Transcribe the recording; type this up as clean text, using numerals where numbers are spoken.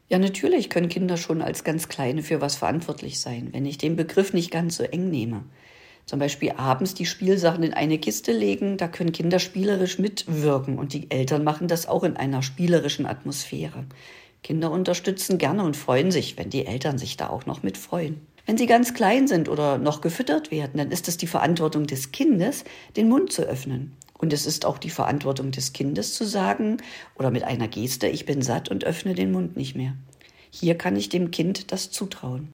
Ja, natürlich können Kinder schon als ganz Kleine für was verantwortlich sein, wenn ich den Begriff nicht ganz so eng nehme. Zum Beispiel abends die Spielsachen in eine Kiste legen, da können Kinder spielerisch mitwirken und die Eltern machen das auch in einer spielerischen Atmosphäre. Kinder unterstützen gerne und freuen sich, wenn die Eltern sich da auch noch mitfreuen. Wenn sie ganz klein sind oder noch gefüttert werden, dann ist es die Verantwortung des Kindes, den Mund zu öffnen. Und es ist auch die Verantwortung des Kindes zu sagen oder mit einer Geste, ich bin satt und öffne den Mund nicht mehr. Hier kann ich dem Kind das zutrauen.